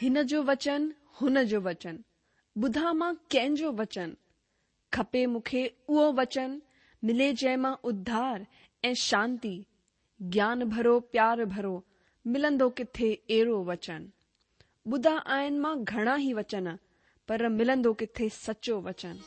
हिन जो वचन हुन जो वचन, ॿुधा मां कंहिंजो वचन, खपे मूंखे उहो वचन, मिले जंहिंमां उद्धार ऐं शांती, ज्ञान भरो प्यार भरो, मिलंदो किथे अहिड़ो वचन। ॿुधा आहिनि मां घणा ई वचन, पर मिलंदो किथे सचो वचन।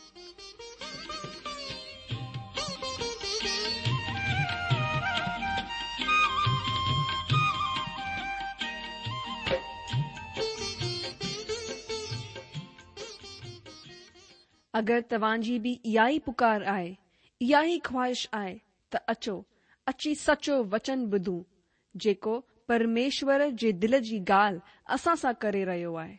अगरि तव्हांजी बि इहा ई पुकार आहे, इहा ई ख्वाहिश आहे, त अचो, अची सचो वचन ॿुधूं, जेको परमेश्वर जे दिल जी ॻाल्हि असां सां करे रहियो आहे।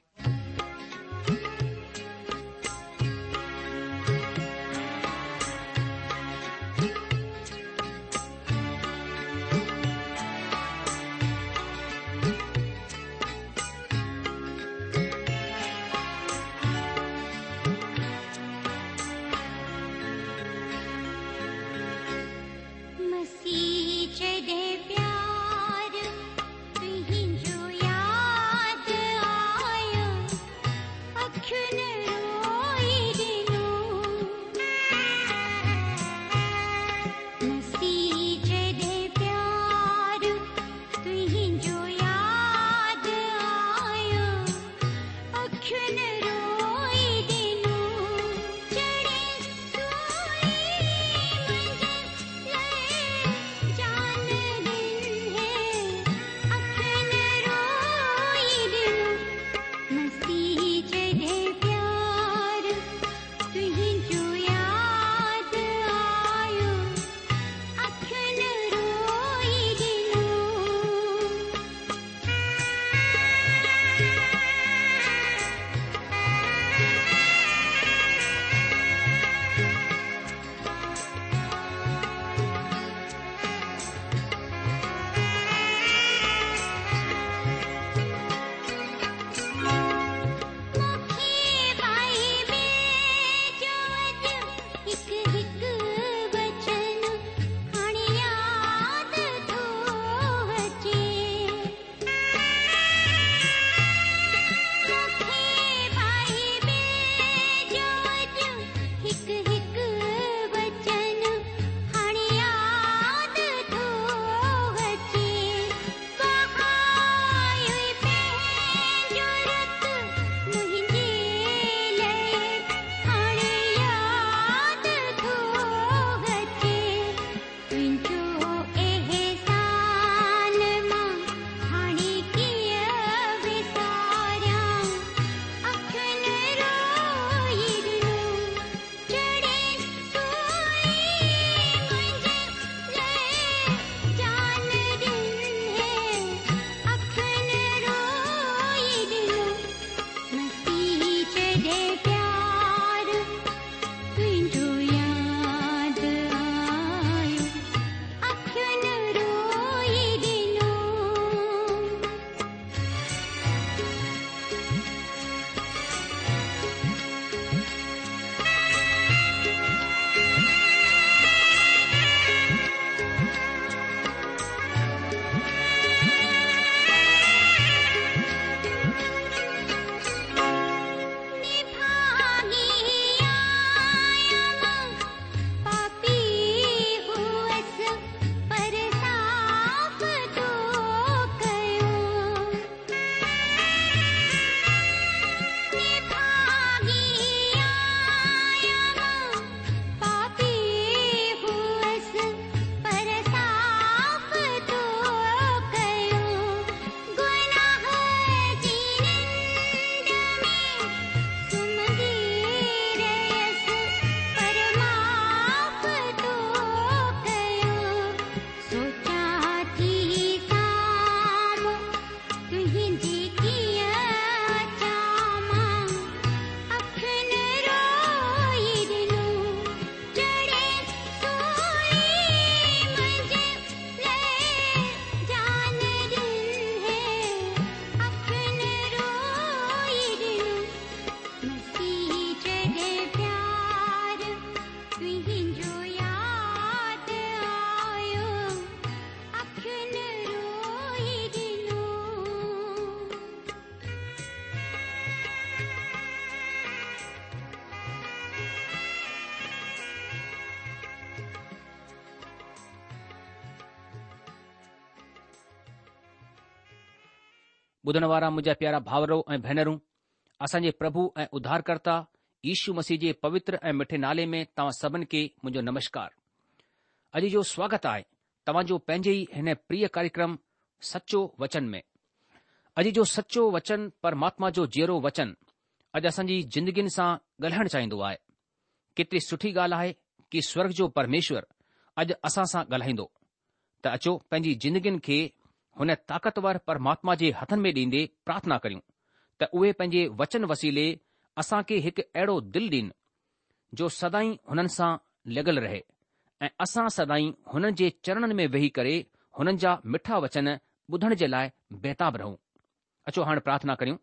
ॿुधण वारा मुंहिंजा प्यारा भाउरो ऐं भेनरूं, असांजे प्रभु ऐं उद्धारकर्ता यीशू मसीह जे पवित्र ऐं मिठे नाले में तव्हां सभिनि खे मुंहिंजो नमस्कार। अॼु जो स्वागत आहे तव्हांजो पंहिंजे ई हिन प्रिय कार्यक्रम सचो वचन में। अॼु जो सचो वचन परमात्मा जो जहिड़ो वचन अॼु असांजी जिंदगियुनि सां ॻाल्हाइणु चाहींदो आहे। केतिरी सुठी ॻाल्हि आहे कि स्वर्ग जो परमेश्वर अॼु असां सां ॻाल्हाईंदो। त अचो पंहिंजी जिंदगियुनि खे हुन ताक़तवर परमात्मा जे हथनि में ॾींदे प्रार्थना करियूं त उहे पंहिंजे वचन वसीले असां खे हिकु अहिड़ो दिलि ॾियनि जो सदाई हुननि सां लॻल रहे ऐं असां सदाई हुननि जे चरणनि में वेही करे हुननि जा मिठा वचन ॿुधण जे लाइ बेताब रहूं। अचो हाणे प्रार्थना करियूं।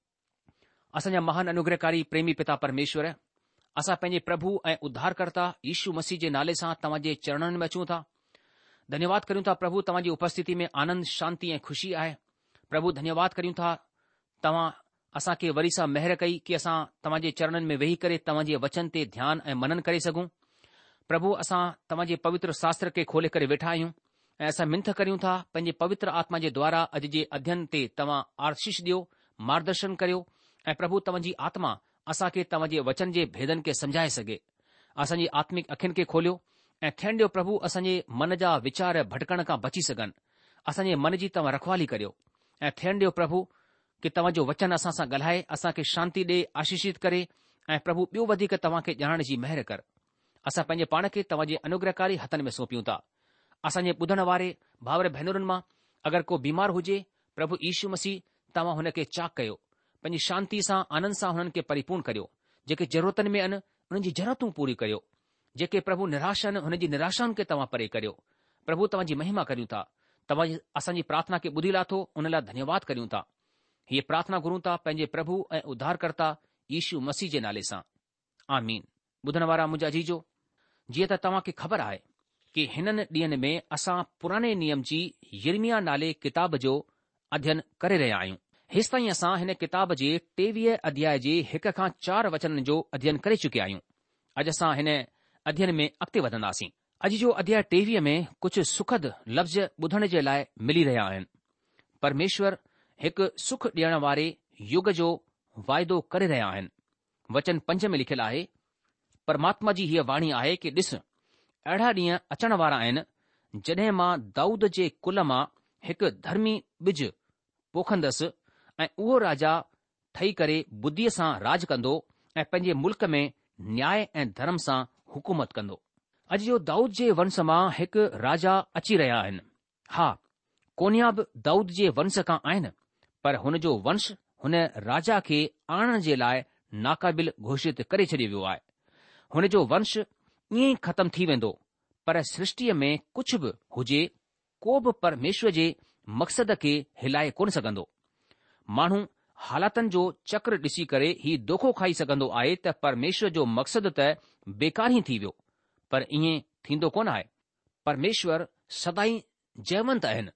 असांजा महान अनुग्रहकारी प्रेमी पिता परमेश्वर, असां पंहिंजे प्रभु ऐं उद्धारकर्ता यीशू मसीह जे नाले सां तव्हांजे चरणनि में अचूं था। धन्यवाद करियूं था प्रभु, तव्हांजी उपस्थिति में आनंद, शांती ऐं ख़ुशी आहे। प्रभु धन्यवाद करियूं था, तव्हां असां खे वरी सां महिर कई कि असां तव्हांजे चरणनि में वेही करे तव्हांजे वचन ते ध्यानु ऐं मनन करे सघूं। प्रभु, असां तव्हांजे पवित्र शास्त्र खे खोले करे वेठा आहियूं ऐं असां मिंथ करियूं था पंहिंजे पवित्र आत्मा जे द्वारा अॼु जे अध्ययन ते तव्हां आशीष ॾियो, मार्गदर्शन करियो ऐं प्रभु तव्हांजी आत्मा असां खे तव्हांजे वचन जे भेदनि खे समुझाए सघे। असांजी आत्मिक अखियुनि खे खोलियो ऐं थियण ॾियो प्रभु असांजे मन जा वीचार भटकण खां बची सघनि। असांजे मन जी तव्हां रखवाली करियो ऐं थियण ॾियो प्रभु कि तव्हांजो वचन असां सां ॻाल्हाए, असां खे शांती ॾे, आशीषित करे ऐं प्रभु ॿियो वधीक तव्हां खे ॼाणण जी महिर कर। असां पंहिंजे पाण खे तव्हांजे अनुग्रहकारी हथनि में सौंपियूं था। असांजे ॿुधण वारे भाउर भेनरुनि मां अगरि को बीमार हुजे, प्रभु यीशू मसीह तव्हां हुन खे चाक कयो, पंहिंजी शांती सां, आनंद सां हुननि खे परिपूर्ण करियो। जेके ज़रूरतनि में आहिनि उन्हनि जी ज़रूरतूं पूरी करियो। जेके प्रभु निराश आहिनि हुन जी निराशाउनि खे तव्हां परे करियो। प्रभु तव्हांजी महिमा करियूं था। तव्हां असांजी प्रार्थना खे ॿुधी लाथो, उन लाइ धन्यवाद करियूं था। हीअ प्रार्थना घुरूं था पंहिंजे प्रभु ऐं उद्धारकर्ता यीशू मसीह जे नाले सां, आमीन। ॿुधण वारा मुंहिंजा अजीजो, जीअं त तव्हां खे ख़बर आहे कि हिननि ॾींहनि में असां पुराणे नियम जी यिर्मयाह नाले किताब जो अध्ययन करे रहिया आहियूं। हेसि ताईं असां हिन किताब जे 23 अध्याय जे 1 खां 4 वचननि जो अध्ययन करे चुकिया आहियूं। अॼु असां हिन अध्ययन में अॻिते वधंदासीं। अॼु जो अध्याय 23 में कुझु सुखद लफ़्ज़ ॿुधण जे लाइ मिली रहिया आहिनि। परमेश्वर हिकु सुख ॾियण वारे युग जो वाइदो करे रहिया आहिनि। वचन 5 में लिखियलु आहे, परमात्मा जी हीअ वाणी आहे कि ॾिस, अहिड़ा ॾींहं अचण वारा आहिनि जॾहिं मां दाऊद जे कुल मां हिकु धर्मी ॿिज पोखंदसि ऐं उहो राजा ठही करे बुद्धीअ सां राज कंदो ऐं पंहिंजे मुल्क में न्याय ऐं धर्म सां हुकूमत कंदो। अॼु जो दाऊद जे वंश मां हिकु राजा अची रहिया आहिनि। हा, कोन्या बि दाऊद जे वंश खां आहिनि, पर हुन जो वंश हुन राजा खे आणण जे लाइ नाक़ाबिल घोषित करे छॾियो वियो आहे। हुन जो वंश ईअं ई ख़तमु थी वेंदो, पर सृष्टिअ में कुझु बि हुजे, को बि परमेश्वर जे मक़सद खे हिलाए कोन सघंदो। माण्हू हालातनि जो चक्र ॾिसी करे ही दोखो खाई सघंदो आहे त परमेश्वर जो मक़सद त बेकार ई थी वियो, पर ईअं थींदो कोन आहे। परमेश्वर सदाई जयवंत आहिनि।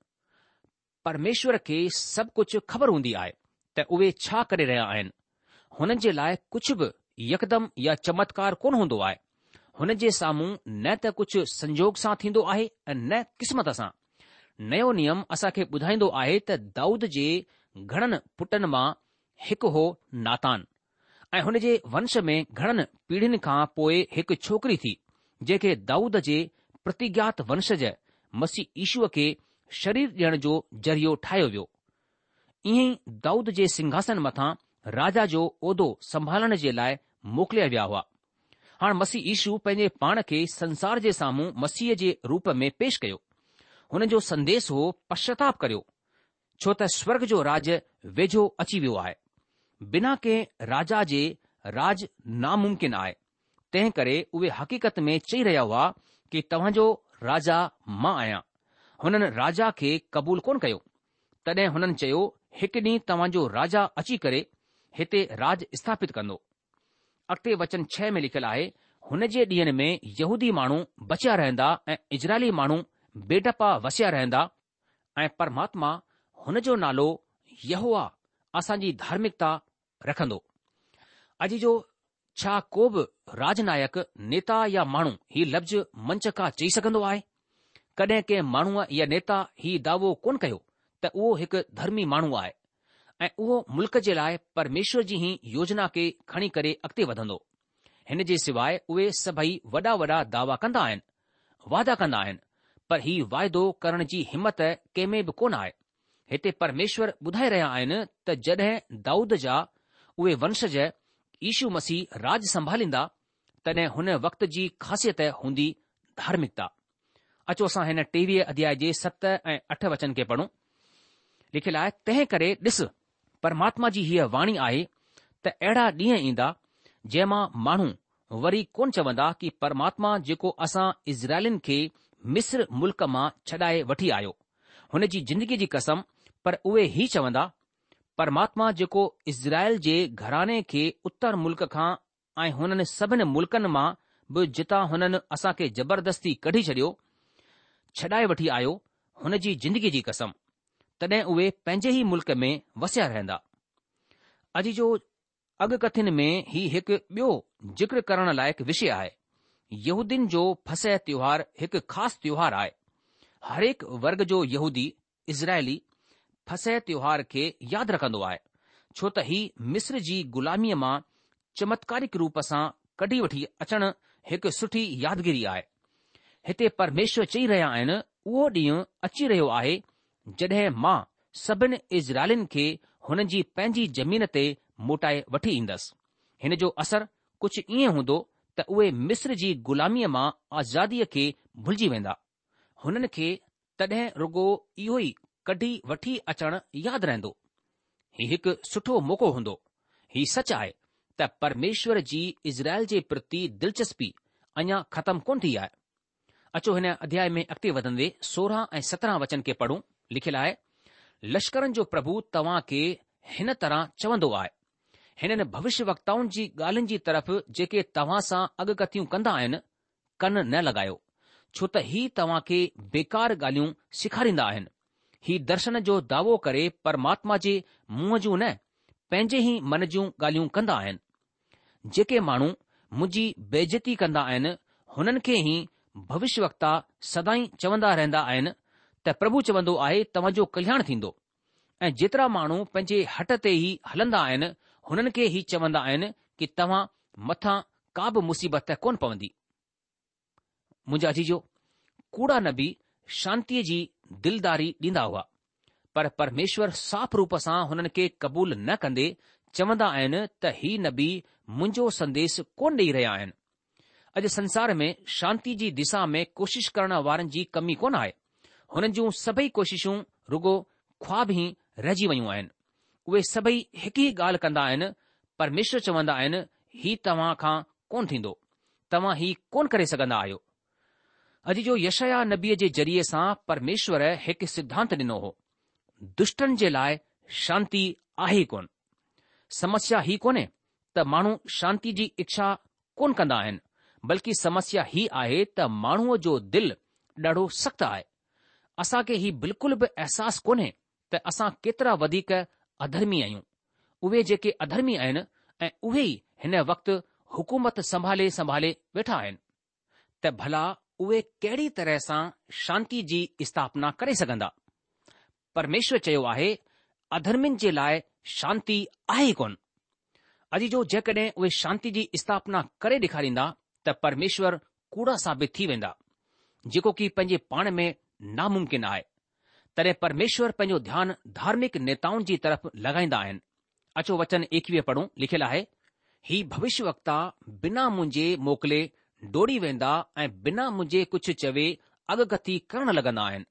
परमेश्वर खे सभु कुझु ख़बर हूंदी आहे त उहे छा करे रहिया आहिनि। हुननि जे लाइ कुझु बि यकदम या चमत्कार कोन हूंदो आहे। हुन जे साम्हूं न त कुझु संजोग सां थींदो आहे ऐं न क़िस्मत सां। नयो नियम असां खे ॿुधाईंदो आहे त दाऊद जे घणनि पुटनि मां हिकु हो नातान, ऐं हुन जे वंश में घणनि पीढ़ियुनि खां पोइ हिकु छोकिरी थी जंहिंखे दाऊद जे प्रतिज्ञात वंशज मसीह यीशूअ खे शरीर ॾियण जो ज़रियो ठाहियो वियो। ईअं ई दाऊद जे सिंघासन मथां राजा जो उहिदो संभालण जे लाइ मोकिलिया विया हुआ। हाणे मसीह यीशू पंहिंजे पाण खे संसार जे साम्हूं मसीह जे रूप में पेश कयो। हुन जो संदेस हो पश्चाताप करियो, छो त स्वर्ग जो राज वेझो अची वियो आहे। बिना कंहिं राजा जे राज नामुमकिन आहे। तंहिं करे उहे हक़ीक़त में चई रहिया हुआ कि तव्हांजो राजा मां आहियां। हुननि राजा खे क़बूल कोन कयो। तॾहिं हुननि चयो, हिकु ॾींहुं तव्हांजो राजा अची करे हिते राज स्थापित कंदो। अॻिते वचन 6 में लिखियलु आहे, हुन जे ॾींहनि में यहूदी माण्हू बचिया रहंदा ऐं इजरायली माण्हू बेडपा वसिया रहंदा ऐं परमात्मा हुन जो नालो यहोवा असांजी धार्मिकता रखंदो। अॼु जो छा को बि राजनायक, नेता या माण्हू ही लफ़्ज़ मंच खां चई सघंदो आहे? कॾहिं कंहिं माण्हूअ या नेता ही दावो कोन कयो त उहो हिकु धर्मी माण्हू आहे। ऐं उहो मुल्क जे लाइ परमेश्वर जी ई योजना के खणी करे अॻिते वधंदो। हिन जे सवाइ उहे सभई वॾा वॾा दावा कंदा आहिनि, वादा कंदा आहिनि, पर हीउ वाइदो करण जी हिमत कंहिं में बि कोन आहे। हिते परमेश्वर ॿुधाए रहिया आहिनि त जॾहिं दाऊद जा उहे वंशज यीशू मसीह राज संभालींदा, तॾहिं हुन वक़्त जी ख़ासियत हूंदी धार्मिकता। अचो असां हिन 23 अध्याय जे 7 ऐं 8 वचन खे पढ़ूं। लिखियलु आहे, तंहिं करे ॾिस, परमात्मा जी हीअ वाणी आहे त अहिड़ा ॾींहं ईंदा जंहिं मां माण्हू वरी कोन चवंदा कि परमात्मा जेको असां इज़राइलिन खे मिस्र मुल्क मां छॾाए वठी आयो, हुन जी ज़िंदगी जी कसम, पर उहे ई चवंदा, परमात्मा जेको इज़राइल जे घराने खे उत्तर मुल्क खां ऐं हुननि सभिनि मुल्कनि मां बि जितां हुननि असां खे ज़बरदस्ती कढी छॾियो, छॾाए वठी आयो, हुन जी ज़िंदगी जी कसम, तॾहिं उहे पंहिंजे ई मुल्क में वसिया रहंदा। अॼु जो अॻकथिन में ही हिकु ॿियो ज़िक्र करण लाइक़ु विषय आहे। यहूदियुनि जो फसह त्योहार हिकु ख़ासि त्योहार आहे। हरेक वर्ग जो यहूदी इज़राइली फसह त्योहार खे यादि रखंदो आहे, छो त ही मिस्र जी ग़ुलामीअ मां चमत्कारिक रूप सां कढी वठी अचण हिकु सुठी यादगिरी आहे। हिते परमेश्वर चई रहिया आहिनि, उहो ॾींहुं अची रहियो आहे जॾहिं मां सभिनि इज़राइलिन खे हुननि जी पंहिंजी ज़मीन ते मोटाए वठी ईंदसि। हिन जो असरु कुझु ईअं हूंदो त उहे मिस्र जी ग़ुलामीअ मां आज़ादीअ खे भुलिजी वेंदा। हुननि खे तॾहिं रुगो इहो ई कढी वठी अचणु यादि रहंदो। हीउ हिकु सुठो मौक़ो हूंदो। हीउ सच आहे त परमेश्वर जी इज़राइल जे प्रति दिलचस्पी अञा ख़तमु कोन थी आहे। अचो हिन अध्याय में अॻिते वधंदे 16 ऐं 17 वचन खे पढ़ूं। लिखियलु आहे, लश्करनि जो प्रभु तव्हां खे हिन तरह चवंदो आहे, हिननि भविष्य वक्ताउनि जी ॻाल्हियुनि जी तरफ़ जेके तव्हां सां अॻकथियूं कंदा आहिनि, कन न लॻायो, छो त ही तव्हां खे बेकार ॻाल्हियूं सेखारींदा आहिनि। ही दर्शन जो दावो करे परमात्मा जे मुंहं जूं न, पंहिंजे ई मन जूं ॻाल्हियूं कंदा आहिनि। जेके माण्हू मुंहिंजी बेइज़ती कंदा आहिनि, हुननि खे ई भविष्यवक्ता सदाई चवंदा रहंदा आहिनि त प्रभु चवंदो आहे तव्हांजो कल्याण थींदो। ऐं जेतिरा माण्हू पंहिंजे हट ते ई हलंदा आहिनि, हुननि खे ई चवंदा आहिनि कि तव्हां मथां का बि मुसीबत कोन पवंदी। मुंहिंजा अजीजो, कूड़ा नबी शांतीअ जी दिलदारी ॾींदा हुआ, पर परमेश्वर साफ़ रूप सां हुननि खे क़बूल न कंदे चवंदा आहिनि त ही नबी मुंहिंजो संदेश कोन ॾेई रहिया आहिनि। अॼु संसार में शांती जी दिशा में कोशिश करण वारनि जी कमी कोन आहे। हुननि जूं सभई कोशिशूं रुगो ख्वाब ई रहिजी वयूं आहिनि। उहे सभई हिकु ई ॻाल्हि कंदा आहिनि, परमेश्वर चवंदा आहिनि ही तव्हां खां कोन थींदो, तव्हां ही कोन करे सघंदा आहियो। अॼु जो यशाया नबीअ जे ज़रिए सां परमेश्वर हिकु सिद्धांत ॾिनो हो, दुष्टनि जे लाइ शांती आहे ई कोन। समस्या ही कोन्हे त माण्हू शांती जी इच्छा कोन कंदा आहिनि, बल्कि समस्या ही आहे त माण्हूअ जो दिलि ॾाढो सख़्तु आहे। असांखे ही बिल्कुल बि अहसासु कोन्हे त असां केतिरा वधीक अधर्मी आहियूं। उहे जेके अधर्मी आहिनि ऐं उहे ई हिन वक़्तु हुकूमत संभाले वेठा आहिनि, त भला उहे कहिड़ी तरह सां शांती जी स्थापना करे सघंदा। परमेश्वर चयो आहे अधर्मियुनि जे लाइ शांती आहे ई कोन। अॼु जो जेकॾहिं उहे शांती जी स्थापना करे ॾेखारींदा त परमेश्वर कूड़ा साबित थी वेंदा, जेको कि पंहिंजे पाण में नामुमकिन आहे। तॾहिं परमेश्वर पंहिंजो ध्यानु धार्मिक नेताउनि जी तरफ़ लॻाईंदा आहिनि। अचो वचन 21 पढ़ूं। लिखियलु आहे, ही भविष्यवक्ता बिना मुंहिंजे मोकिले डोड़ी वेंदा ऐं बिना मुंहिंजे कुझु चवे अॻकथी करण लॻंदा आहिनि।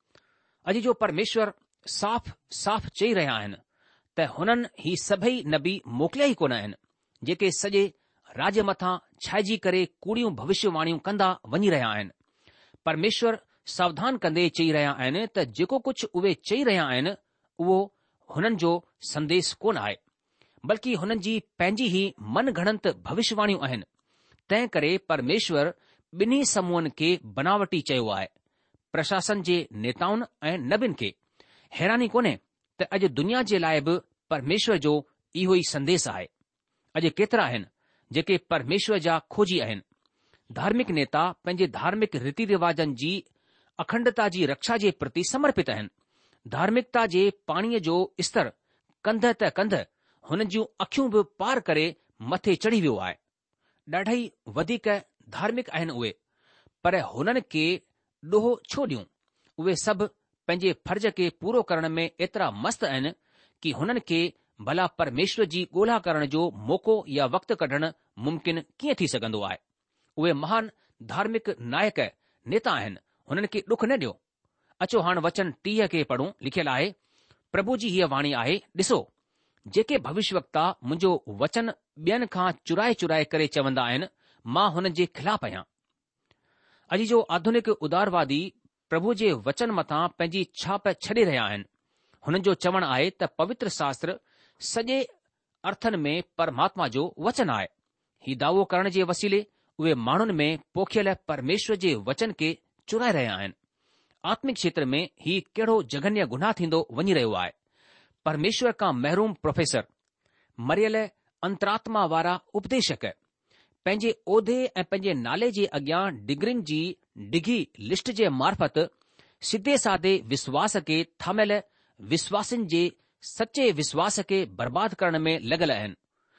अॼु जो परमेश्वर साफ़ साफ़ चई रहिया आहिनि त हुननि ही सभई नबी मोकिलिया ई कोन आहिनि, जेके सॼे राज मथां छाइजी करे कूड़ियूं भविष्यवाणियूं कंदा वञी रहिया आहिनि। परमेश्वर सावधान कंदे चई रहिया आहिनि त जेको कुझु उहे चई रहिया आहिनि उहो हुननि जो संदेश कोन आहे, बल्कि हुननि जी पंहिंजी ई मन घड़ंत भविष्यवाणियूं आहिनि। तंहिं करे परमेश्वर ॿिन्ही समूहनि खे बनावटी चयो आहे, प्रशासन जे नेताउनि ऐं नबियुनि खे। हैरानी कोन्हे त अॼु दुनिया जे लाइ बि परमेश्वर जो इहो ई संदेश आहे। अॼु केतिरा आहिनि जेके परमेश्वर जा खोजी आहिनि। धार्मिक नेता पंहिंजे धार्मिक रीति रिवाजनि जी अखंडता जी रक्षा जे प्रति समर्पित आहिनि। धार्मिकता जे पाणीअ जो स्तर कंध त कंध हुननि जूं अखियूं बि पार करे मथे चढ़ी वियो आहे। ॾाढा ई वधीक धार्मिक आहिनि उहे, पर हुननि खे ॾोहो छो ॾियूं? उहे सभु पंहिंजे फर्ज़ खे पूरो करण में एतिरा मस्त आहिनि कि हुननि खे भला परमेश्वर जी ॻोल्हा करण जो मौक़ो या वक़्तु कढणु मुमकिन कीअं थी सघंदो आहे? उहे महान धार्मिक नायक नेता आहिनि, हुननि खे ॾुख न ॾियो। अचो हाणे वचन 30 खे पढ़ूं। लिखियलु आहे, प्रभु जी हीअ वाणी आहे, ॾिसो, जेके भविष्यवक्ता मुंहिंजो वचन ॿियनि खां चुराए चुराए करे चवंदा आहिनि, मां हुननि जे ख़िलाफ़ आहियां। अॼु जो आधुनिक उदारवादी प्रभु जे वचन मथां पंहिंजी छाप छॾे रहिया आहिनि। हुननि जो चवणु आहे त पवित्र शास्त्र सॼे अर्थनि में परमात्मा जो वचन आहे। हीउ दावो करण जे वसीले उहे माण्हुनि में पोखियल परमेश्वर जे वचन खे चुराए रहिया आहिनि। आत्मिक क्षेत्र में हीउ कहिड़ो जघन्य गुनाह थींदो वञी रहियो आहे। परमेश्वर खां महरूम प्रोफेसर, मरियल अंतरात्मा वारा उपदेशक पंहिंजे उहिदे ऐं पंहिंजे नाले जे अॻियां डिग्रियुनि जी डिघी लिस्ट जे मार्फत सिधे सादे विश्वास खे थामियल विश्वासनि जे सचे विश्वास खे बर्बाद करण में लॻल आहिनि।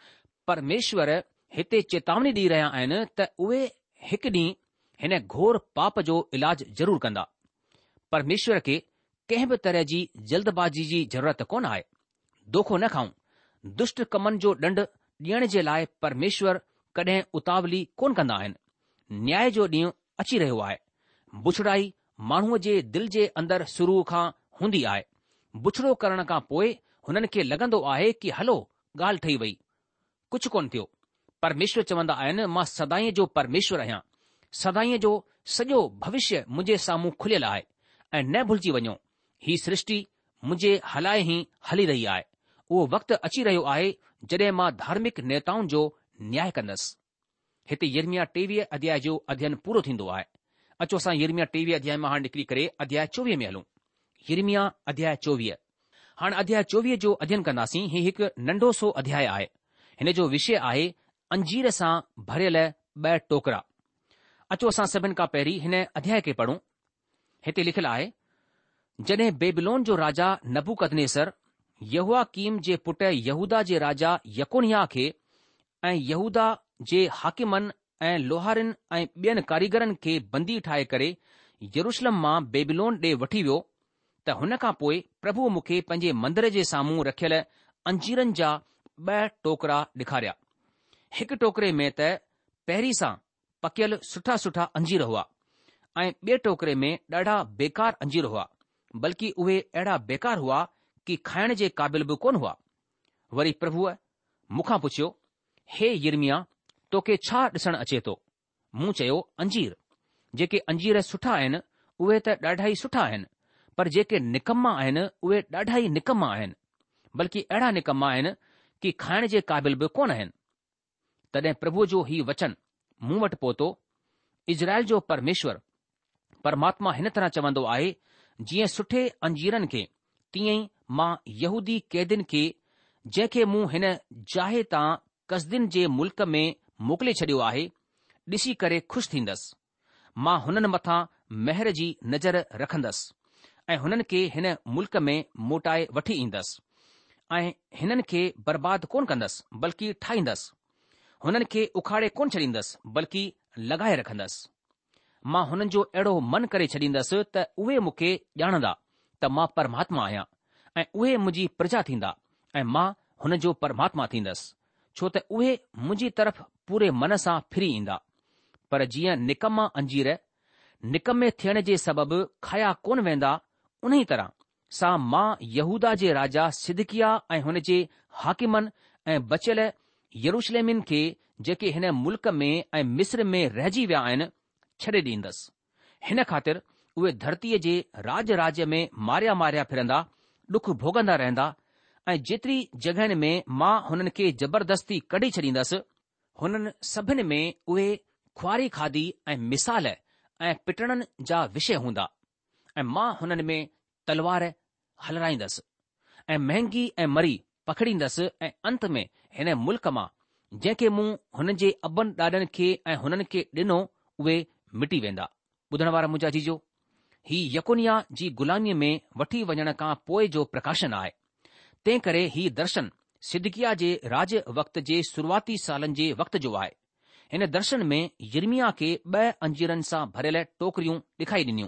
परमेश्वर हिते चेतावनी ॾेई रहिया आहिनि त उहे हिकु ॾींहुं हिन घोर पाप जो इलाज ज़रूर कंदा। परमेश्वर खे कंहिं बि तरह जी जल्दबाज़ी जी ज़रूरत कोन आहे। दोखो न खाऊं। दुष्ट कमनि जो ॾंड ॾियण जे लाइ परमेश्वर कॾहिं उतावली कोन कंदा आहिनि। न्याय जो ॾींहुं अची रहियो आहे। बुछड़ाई माण्हूअ जे दिल जे अंदरि शुरू खां हूंदी आहे। बुछड़ो करण खां पोइ हुननि खे लॻंदो आहे कि हलो ॻाल्हि ठही वई, कुझु कोन थियो। परमेश्वर चवंदा आहिनि, मां सदाईं जो परमेश्वर आहियां। सदाईं जो सॼो भविष्य मुंहिंजे साम्हूं खुलियल आहे ऐं न भुलिजी वञो, ही सृष्टि मुंहिंजे हलाए ई हली रही आहे। उहो वक़्तु अची रहियो आहे जॾहिं मां धार्मिक नेताउनि जो न्याय कंदसि। हिते यिर्मयाह 23 अध्याय जो अध्ययन पूरो थींदो आहे। अचो असां यिर्मयाह 23 अध्याय मां हाणे निकिरी करे अध्याय 24 में हलूं। यिर्मयाह अध्याय 24। हाणे अध्याय 24 जो अध्ययन कंदासीं। ही हिकु नंढो सो अध्याय आहे। हिन जो विषय आहे अंजीर सां भरियल 2 टोकरा। अचो असां सभिनि खां पहिरीं हिन अध्याय खे पढ़ूं। हिते लिखियलु आहे, जॾहिं बेबीलोन जो राजा नबूकदनेसर यहोयाकीम जे पुटु यहूदा जे राजा यकोनिया खे ऐं यहूदा जे हाकिमनि ऐं लोहारनि ऐं ॿियनि कारीगरनि खे बंदी ठाहे करे यरूशलेम मां बेबीलोन ॾे वठी वियो, त हुन खां पोइ प्रभु मूंखे पंहिंजे मंदर जे साम्हूं रखियल अंजीरनि जा 2 टोकरा ॾेखारिया। हिकु टोकरे में त पहिरीं सां पकियल सुठा सुठा अंजीर हुआ ऐं ॿिए टोकरे में ॾाढा बेकार अंजीर हुआ, बल्कि उहे अहिड़ा बेकार हुआ कि खाइण जे क़ाबिल बि कोन हुआ। वरी प्रभुअ मूंखां पुछियो, हे यिर्मयाह, तोखे छा ॾिसणु अचे थो? मूं चयो, अंजीर। जेके अंजीर सुठा आहिनि उहे त ॾाढा ई सुठा आहिनि, पर जेके निकम्मा आहिनि उहे ॾाढा ई निकम्मा आहिनि, बल्कि अहिड़ा निकम्मा आहिनि कि खाइण जे क़ाबिल बि कोन आहिनि। तॾहिं प्रभुअ जो ही वचन मूं वटि पहुतो। इज़राइल जो परमेश्वर परमात्मा हिन तरह चवंदो आहे, जीअं सुठे अंजीरनि खे तीअं ई मां यहूदी कैदियुनि खे, जंहिंखे मूं हिन जाहे तां कसदिन जे मुल्क में मोकिले छॾियो आहे, ॾिसी करे खु़शि थींदसि। मां हुननि मथां महर जी नज़र रखंदसि ऐं हुननि खे हिन मुल्क में मोटाए वठी ईंदसि ऐं हिननि खे बर्बाद कोन कंदसि, बल्कि ठाहींदसि। हुननि खे उखाड़े कोन छॾींदसि, बल्कि लॻाए रखंदसि। मां हुननि जो अहिड़ो मन करे छॾींदसि त उहे मूंखे ॼाणंदा त मां परमात्मा आहियां ऐं उहे मुंहिंजी प्रजा थींदा ऐं मां हुन जो परमात्मा थींदसि, छो त उहे मुंहिंजी तरफ़ पूरे मन सां फिरी ईंदा। पर जीअं निकम्मा अंजीर निकम्मे थियण जे सबबि खाया कोन वेंदा, उन ई तरह सां मां यहूदा जे राजा सिदकिया ऐं हुन जे हाकिमनि ऐं बचियल यरूशलेमिन खे, जेके हिन मुल्क में ऐं मिस्र में रहिजी विया आहिनि, छॾे ॾींदसि। हिन ख़ातिर उहे धरतीअ जे राज में मारिया मारिया फिरंदा, ॾुख भोगंदा रहंदा ऐं जेतिरी जॻहियुनि में मां हुननि खे ज़बरदस्ती कढी छॾींदसि, हुननि सभिनि में उहे खुआरी खाधी ऐं मिसाल ऐं पिटणनि जा विषय हूंदा ऐं मां हुननि में तलवार हलराईंदसि ऐं महांगी ऐं मरी पकड़ींदसि ऐं अंत में हिन मुल्क मां, जंहिंखे मूं हुननि जे अबनि ॾाॾनि खे ऐं हुननि खे ॾिनो, उहे मिटी वेंदा। ॿुधण वारा मुंहिंजा जीजो, ही यकोनिया जी ग़ुलामीअ में वठी वञण खां पोइ जो प्रकाशन आहे। तंहिं करे ही दर्शन सिदकिया जे राज वक़्त जे शुरूआती सालनि जे वक़्त जो आहे। हिन दर्शन में यिर्मयाह खे 2 अंजीरनि सां भरियल टोकरियूं ॾेखारी ॾिनियूं।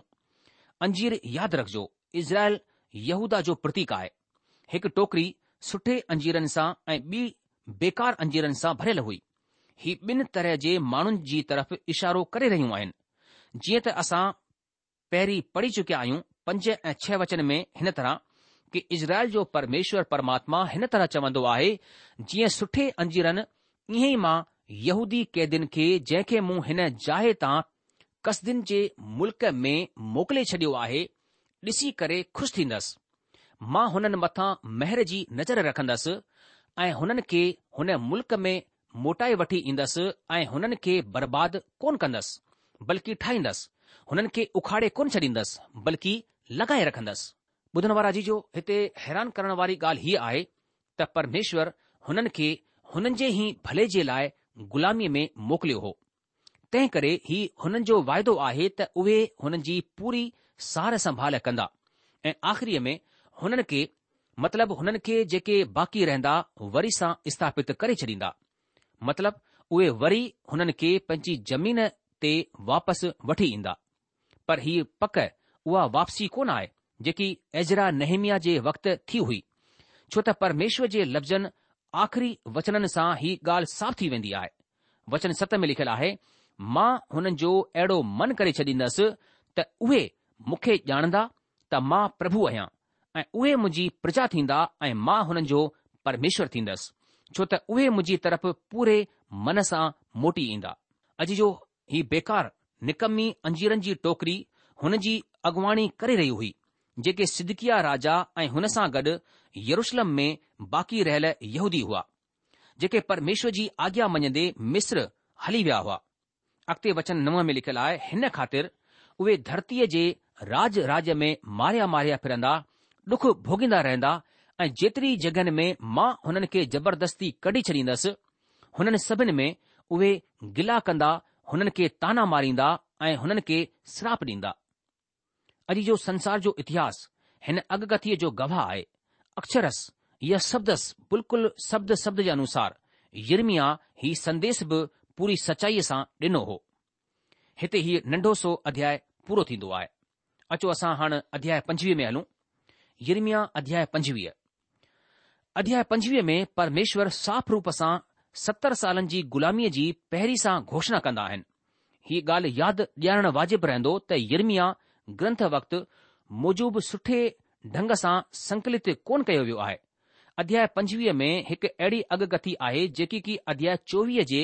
अंजीर यादि रखिजो, इज़राइल यहूदा जो प्रतीक आहे। हिकु टोकरी सुठे अंजीरनि सां ऐं ॿी बेकार अंजीरनि सां भरियल हुई। ही 2 तरह जे माण्हुनि जी तरफ़ इशारो करे रहियूं आहिनि। जीअं त असां पहिरीं पढ़ी चुकिया आहियूं 5 ऐं 6 वचन में हिन तरह कि इज़राइल जो परमेश्वर परमात्मा हिन तरह चवंदो आहे, जीअं सुठे अंजीरनि ईअं ई मां यहूदी कैदियुनि खे जंहिंखे मूं हिन जाइ तां कसदियुनि जे मुल्क में मोकिले छॾियो आहे, ॾिसी करे खु़शि थींदसि। मां हुननि मथां महर जी नज़र रखंदसि ऐं हुननि खे हुन मुल्क में मोटाए वठी ईंदसि ऐं हुननि खे बर्बाद कोन कंदसि, बल्कि ठाहींदसि। हुननि खे उखाड़े कोन छॾींदसि, बल्कि लॻाए रखंदसि। ॿुधण वारा जी, जो हिते हैरान करण वारी ॻाल्हि हीअ आहे त परमेश्वर हुननि खे हुननि जे ई भले जे लाइ ग़ुलामीअ में मोकिलियो हो। तंहिं करे ही हुननि जो वाइदो आहे त उहे हुननि जी पूरी सार संभाल कंदा ऐं आख़िरीअ में हुननि खे, मतिलब हुननि खे जेके बाक़ी रहंदा, वरी सां स्थापित करे छॾींदा। मतिलब उहे वरी हुननि खे पंहिंजी ज़मीन ते वापसि वठी ईंदा। पर हीअ पक उहा वापसी कोन आहे जेकी एजरा नेहमिया जे वक़्तु थी हुई, छो त परमेश्वर जे लफ़्ज़नि आख़िरी वचननि सां ही ॻाल्हि साफ़ थी वेंदी आहे। वचन 7 में लिखियलु आहे, मां हुननि जो अहिड़ो मन करे छॾींदसि त उहे मूंखे ॼाणंदा त मां प्रभु आहियां ऐं उहे मुंहिंजी प्रजा थींदा ऐं मां हुननि जो परमेश्वर थींदसि, छो त उहे मुंहिंजी तरफ़ पूरे मन सां मोटी ईंदा। अॼु जो ही बेकार निकमी अंजीरनि जी टोकरी हुन जी अॻुवाणी करे रही हुई, जेके सिदकिया राजा ऐं हुन सां गॾु यरूशलेम में बाक़ी रहियल यहूदी हुआ, जेके परमेश्वर जी आज्ञा मञंदे मिस्र हली विया हुआ। अॻिते वचन 9 में लिखियलु आहे, हिन ख़ातिर उहे धरतीअ जे राज में मारिया फिरंदा, ॾुख भोगींदा रहंदा ऐं जेतिरी जॻहियुनि में मां हुननि खे ज़बरदस्ती कढी छॾींदसि, हुननि सभिनि में उहे गिला कंदा, हुननि खे ताना मारींदा ऐं हुननि खे श्राप ॾींदा। अॼु जो संसार जो इतिहास हिन अगकथीअ जो गवाह आहे। अक्षरस या शब्दस बिल्कुलु शब्द जे अनुसार यिर्मयाह ही संदेश बि पूरी सचाईअ सां ॾिनो हो। हिते हीउ नंढो सो अध्याय पूरो थींदो आहे। अचो असां हाणे अध्याय 25 में हलूं। यिर्मयाह अध्याय 25। अध्याय 25 में परमेश्वर साफ़ रूप सां 70 सालनि जी ग़ुलामीअ जी पहिरीं सां घोषणा कंदा आहिनि। हीअ ॻाल्हि यादि ॾियारणु वाजिबु रहंदो त यिर्मयाह ग्रंथ वक़्तु मूजिबि सुठे ढंग सां संकलित कोन कयो वियो आहे। अध्याय 25 में हिकु अहिड़ी अगकथी आहे जेकी कि अध्याय 24 जे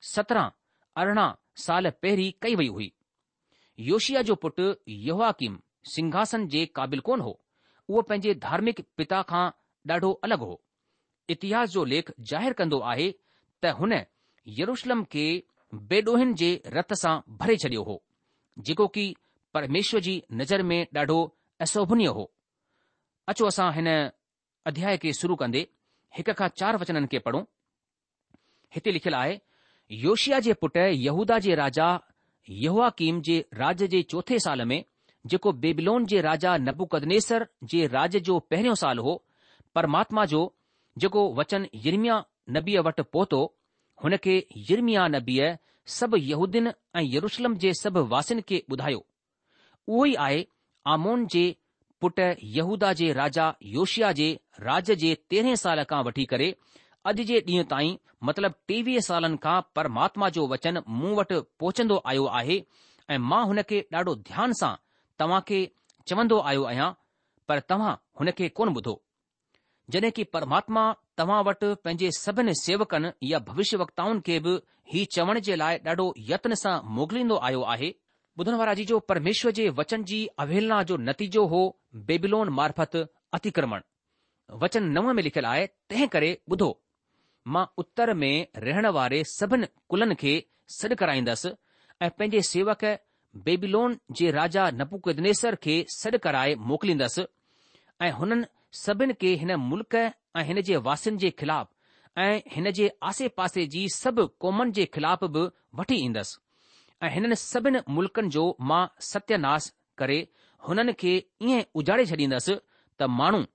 17-18 साल पहिरीं कई वई हुई। योशिया जो पुटु यहोयाकीम सिंघासन जे क़ाबिल कोन हो। उहो पंहिंजे धार्मिक पिता खां ॾाढो अलॻि हो। इतिहास जो लेख ज़ाहिरु कंदो आहे त हुन यरूशलेम खे बेॾोहिन जे रत सां भरे छॾियो हो, जेको कि परमेश्वर जी नज़र में ॾाढो अशोभनीय हो। अचो असां हिन अध्याय खे शुरू कंदे 1 खां 4 वचननि खे पढ़ूं। हिते लिखियलु आहे, योशिया जे पुटु यहूदा जे राजा यहोयाकीम जे राज जे 4थे साल में, जेको बेबीलोन जे राजा नबूकदनेसर जे राज जो पहिरियों साल हो, परमात्मा जो जेको वचन यिर्मयाह नबीअ वटि पहुतो, हुन खे यिर्मयाह नबीअ सभु यहूदियुनि ऐं यरूशलेम जे सभु वासियुनि खे ॿुधायो। उहो ई आहे आमोन जे पुटु यहूदा जे राजा योशिया जे राज जे 13 साल खां वठी करे अॼु जे ॾींहुं ताईं, मतिलबु 23 सालनि खां परमात्मा जो वचन मूं वटि पहुचंदो आयो आहे ऐं मां हुन खे ॾाढो ध्यान सां तव्हां खे चवंदो आयो आहियां, पर तव्हां हुन खे कोन ॿुधो। जॾहिं कि परमात्मा तव्हां वटि पंहिंजे सभिनी सेवकनि या भविष्यवक्ताउनि खे बि ही चवण जे लाइ ॾाढो यत्न सां मोकिलींदो आयो आहे। ॿुधण वारा जी, जो परमेश्वर जे वचन जी अवहेलना जो नतीजो हो बेबीलोन मार्फत अतिक्रमण। वचन 9 में लिखियलु आहे, तंहिं करे ॿुधो, मां उत्तर में रहण वारे सभिनि कुलनि खे सॾु कराईंदसि ऐं पंहिंजे सेवक बेबीलोन जे राजा नबूकदनेसर खे सॾु कराए मोकिलींदसि ऐं हुननि सभिनि खे हिन मुल्क ऐं हिन जे वासियुनि जे ख़िलाफ़ ऐं हिन जे आसे पासे जी सभु क़ौमनि जे ख़िलाफ़ बि वठी ईंदसि ऐं हिननि सभिनि मुल्कनि जो मां सत्यानाश करे हुननि खे ईअं उजाड़े छॾींदसि त माण्हू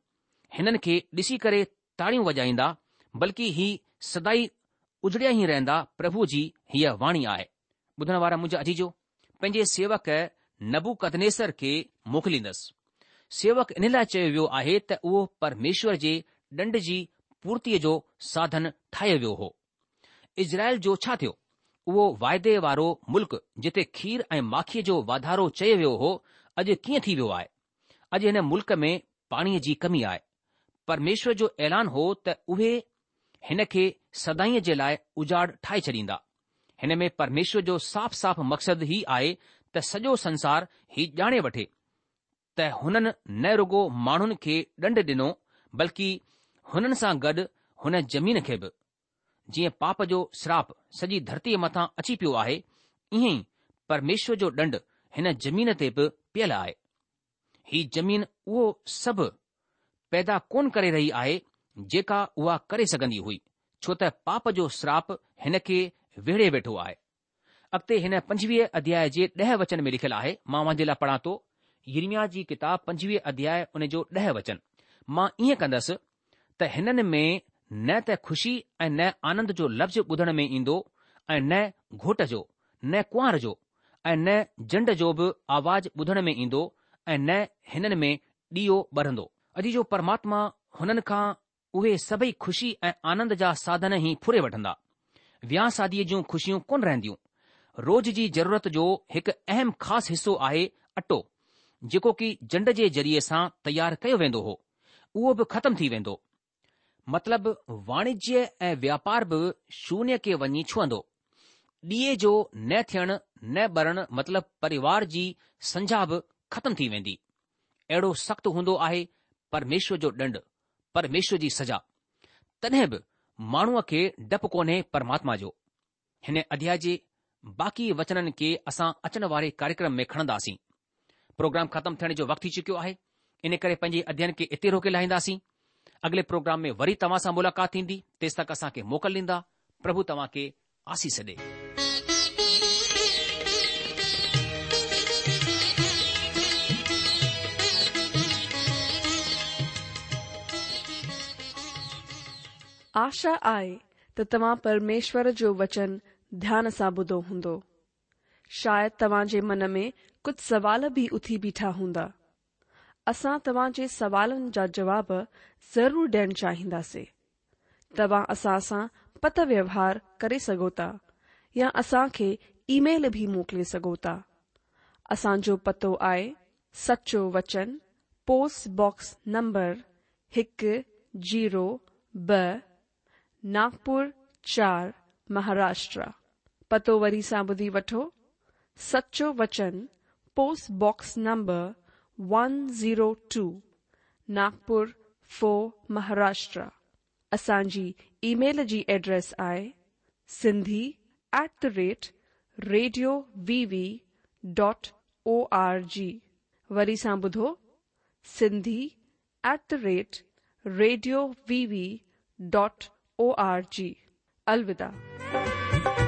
हिननि खे ॾिसी करे ताड़ियूं वॼाईंदा, बल्कि ही सदाई उजड़िया ई रहंदा। प्रभु जी हीअ वाणी आहे। ॿुधण वारा मुंहिंजा अजीजो, पंहिंजे सेवक नबूकदनेसर खे मोकिलींदसि। सेवक इन लाइ चयो वियो आहे त उहो परमेश्वर जे ॾंड जी पूर्तीअ जो साधन ठाहे वियो हो। इज़राइल जो छा थियो? उहो वाइदे वारो मुल्क जिते खीर ऐं माखीअ जो वाधारो चयो वियो हो, अॼु कीअं थी वियो आहे? अॼु हिन मुल्क में पाणीअ जी कमी आहे। परमेश्वर जो ऐलान हो त उहे हिन खे सदाईअ जे लाइ उजाड़ ठाहे छॾींदा। हिन में परमेश्वर जो साफ़ साफ़ मक़सदु ही आहे त सॼो संसार ही ॼाणे वठे त हुननि न रुगो माण्हुनि खे ॾंड ॾिनो, बल्कि हुननि सां गॾु हुन ज़मीन खे बि। जीअं पाप जो श्राप सॼी धरतीअ मथां अची पियो आहे, ईअं ई परमेश्वर जो ॾंड हिन ज़मीन ते बि पियल आहे। ही ज़मीन उहो सभु पैदा कोन करे रही आहे जेका उहा करे सघंदी हुई, छो त पाप जो श्राप हिन खे वेढ़े वेठो आहे। अॻिते हिन 25 अध्याय जे 10 वचन में लिखियलु आहे। मां वांजे लाइ पढ़ां थो, यिर्मयाह जी किताब 25 अध्याय उन जो 10 वचन। मां ईअं कंदसि त हिननि में न त ख़ुशी ऐं न आनंद जो लफ़्ज़ ॿुधण में ईंदो, ऐं न घोट जो, न कुंवार जो, ऐं न जंड जो बि आवाज़ ॿुधण में ईंदो, ऐं न हिननि में ॾीओ ॿरंदो। अॼु जो परमात्मा हुननि खां उहे सभई ख़ुशी ऐं आनंद जा साधन ई फुरे वठंदा। वियांह शादीअ जूं ख़ुशियूं कोन रहंदियूं। रोज़ जी ज़रूरत जो हिकु अहम ख़ासि हिसो आहे अटो, जेको कि जंड जे ज़रिए सां तयारु कयो वेंदो हो, उहो बि ख़तमु थी वेंदो। मतिलबु वाणिज्य ऐं व्यापार बि शून्य खे वञी छुहंदो। ॾीए जो न थियणु न ॿरणु मतिलबु परिवार जी संझा बि ख़तमु थी वेंदी। अहिड़ो सख़्तु हूंदो आहे परमेश्वर जो ॾंड, परमेश्वर जी सज़ा। तॾहिं बि माण्हूअ खे डपु कोन्हे परमात्मा जो। हिन अध्याय जे बाक़ी वचननि खे असां अचण वारे कार्यक्रम में खणंदासीं। प्रोग्राम ख़तमु थियण जो वक़्तु थी चुकियो आहे, इन करे पंहिंजे अध्ययन खे इते रोके लाहींदासीं। अॻिले प्रोग्राम में वरी तव्हां सां मुलाक़ात थींदी। तेसि तक असांखे मोकल ॾींदा। प्रभु तव्हां खे आसीस ॾे। आशा आहे त तव्हां परमेश्वर जो वचन ध्यान सां ॿुधो हूंदो। शायदि तव्हां जे मन में कुझु सवाल बि उथी बीठा हूंदा। असां तव्हां जे सवालनि जा जवाब ज़रूर ॾियणु चाहींदासीं। तव्हां असां सां पत व्यवहार करे सघो था या असांखे ईमेल भी मोकिले सघो था। असांजो पतो आहे Sacho Vachan, post box number 102, Nagpur 4, Maharashtra. पतो वरी सां ॿुधी वठो। Sacho Vachan, post box number 102, Nagpur 4, Maharashtra. असांजी ईमेल जी एड्रेस आहे sindhi@radiovv.org। वरी सां ॿुधो, sindhi@radiovv.org। अलविदा।